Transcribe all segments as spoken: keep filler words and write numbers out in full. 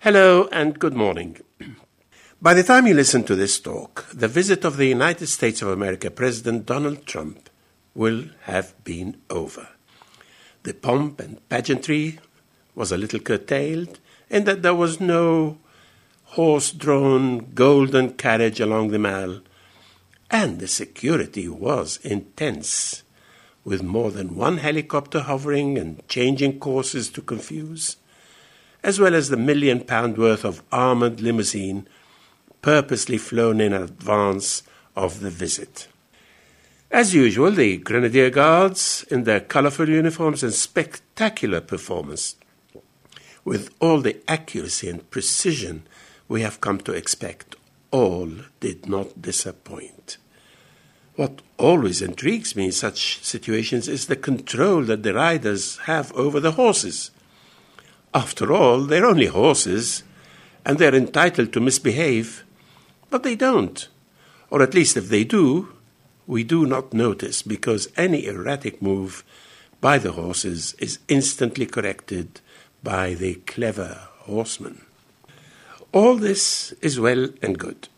Hello and good morning. By the time you listen to this talk, the visit of the United States of America President Donald Trump will have been over. The pomp and pageantry was a little curtailed in that there was no horse-drawn golden carriage along the Mall, and the security was intense, with more than one helicopter hovering and changing courses to confuse, as well as the million-pound worth of armoured limousine purposely flown in advance of the visit. As usual, the Grenadier Guards, in their colourful uniforms and spectacular performance, with all the accuracy and precision we have come to expect, all did not disappoint. What always intrigues me in such situations is the control that the riders have over the horses. After all, they're only horses, and they're entitled to misbehave, but they don't. Or at least if they do, we do not notice, because any erratic move by the horses is instantly corrected by the clever horseman. All this is well and good.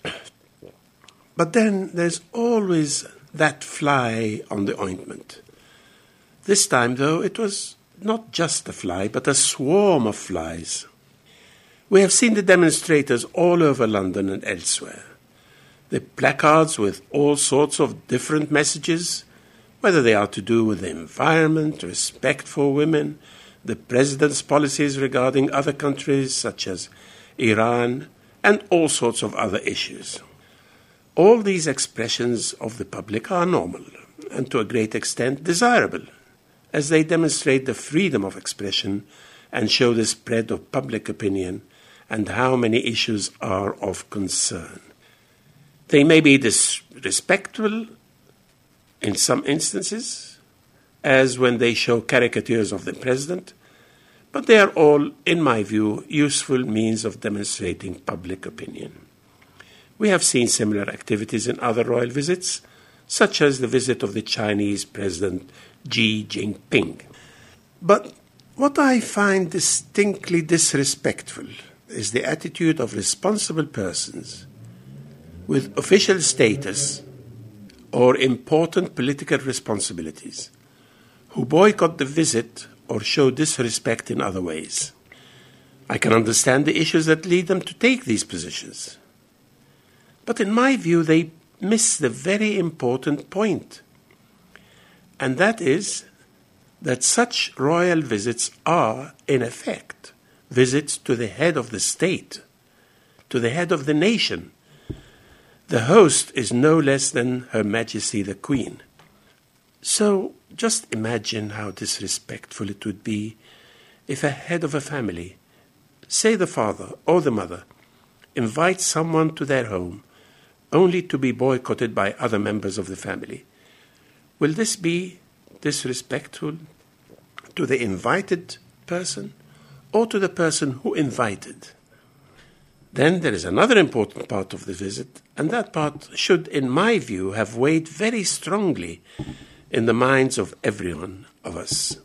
But then there's always that fly on the ointment. This time, though, it was not just a fly, but a swarm of flies. We have seen the demonstrators all over London and elsewhere. The placards with all sorts of different messages, whether they are to do with the environment, respect for women, the president's policies regarding other countries such as Iran, and all sorts of other issues. All these expressions of the public are normal and to a great extent desirable, as they demonstrate the freedom of expression and show the spread of public opinion and how many issues are of concern. They may be disrespectful in some instances, as when they show caricatures of the president, but they are all, in my view, useful means of demonstrating public opinion. We have seen similar activities in other royal visits, such as the visit of the Chinese President Xi Jinping. But what I find distinctly disrespectful is the attitude of responsible persons with official status or important political responsibilities who boycott the visit or show disrespect in other ways. I can understand the issues that lead them to take these positions. But in my view, they miss the very important point. And that is that such royal visits are, in effect, visits to the head of the state, to the head of the nation. The host is no less than Her Majesty the Queen. So just imagine how disrespectful it would be if a head of a family, say the father or the mother, invites someone to their home only to be boycotted by other members of the family. Will this be disrespectful to the invited person or to the person who invited? Then there is another important part of the visit, and that part should, in my view, have weighed very strongly in the minds of every one of us.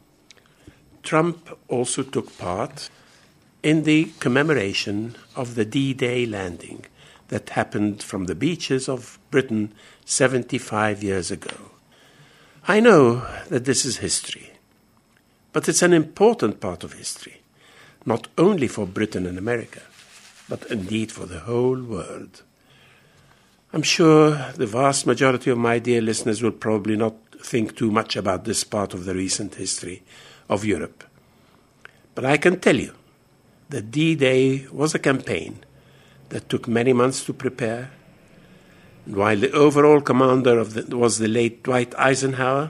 Trump also took part in the commemoration of the D-Day landing that happened from the beaches of Britain seventy-five years ago. I know that this is history, but it's an important part of history, not only for Britain and America, but indeed for the whole world. I'm sure the vast majority of my dear listeners will probably not think too much about this part of the recent history of Europe. But I can tell you that D-Day was a campaign that took many months to prepare. And while the overall commander of the, was the late Dwight Eisenhower,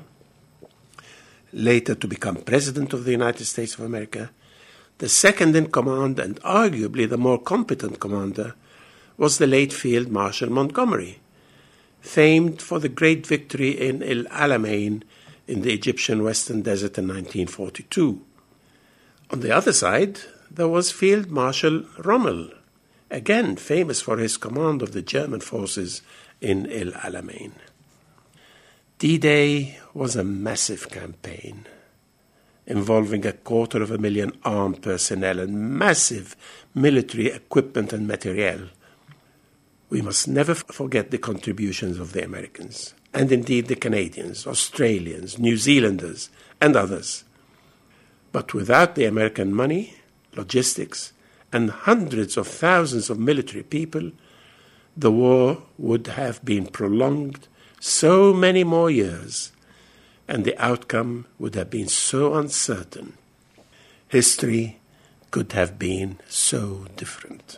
later to become President of the United States of America, the second in command and arguably the more competent commander was the late Field Marshal Montgomery, famed for the great victory in El Alamein in the Egyptian Western Desert in nineteen forty-two. On the other side, there was Field Marshal Rommel, again famous for his command of the German forces in El Alamein. D-Day was a massive campaign, involving a quarter of a million armed personnel and massive military equipment and materiel. We must never forget the contributions of the Americans, and indeed the Canadians, Australians, New Zealanders, and others. But without the American money, logistics, and hundreds of thousands of military people, the war would have been prolonged so many more years, and the outcome would have been so uncertain. History could have been so different.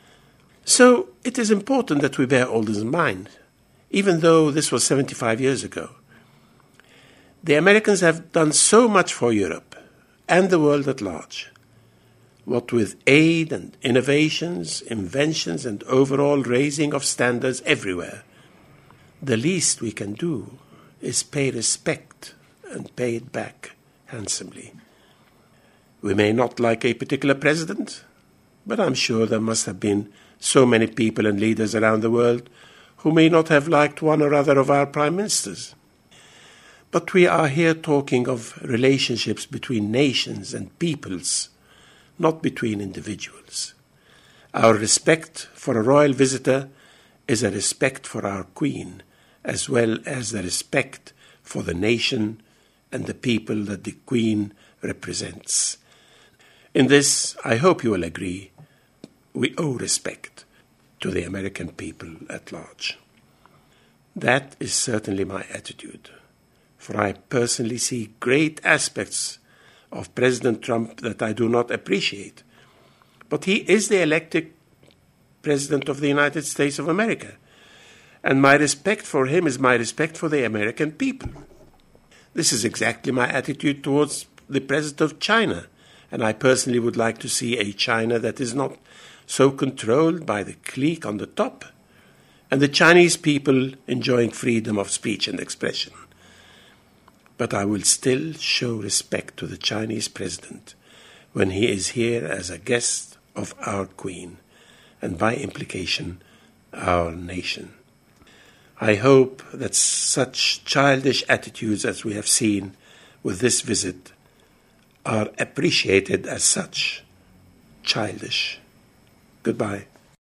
So it is important that we bear all this in mind, even though this was seventy-five years ago. The Americans have done so much for Europe and the world at large. What with aid and innovations, inventions, and overall raising of standards everywhere, the least we can do is pay respect and pay it back handsomely. We may not like a particular president, but I'm sure there must have been so many people and leaders around the world who may not have liked one or other of our prime ministers. But we are here talking of relationships between nations and peoples, not between individuals. Our respect for a royal visitor is a respect for our Queen, as well as the respect for the nation and the people that the Queen represents. In this, I hope you will agree, we owe respect to the American people at large. That is certainly my attitude, for I personally see great aspects of President Trump that I do not appreciate. But he is the elected President of the United States of America, and my respect for him is my respect for the American people. This is exactly my attitude towards the President of China, and I personally would like to see a China that is not so controlled by the clique on the top, and the Chinese people enjoying freedom of speech and expression. But I will still show respect to the Chinese president when he is here as a guest of our Queen, and by implication, our nation. I hope that such childish attitudes as we have seen with this visit are appreciated as such childish. Goodbye.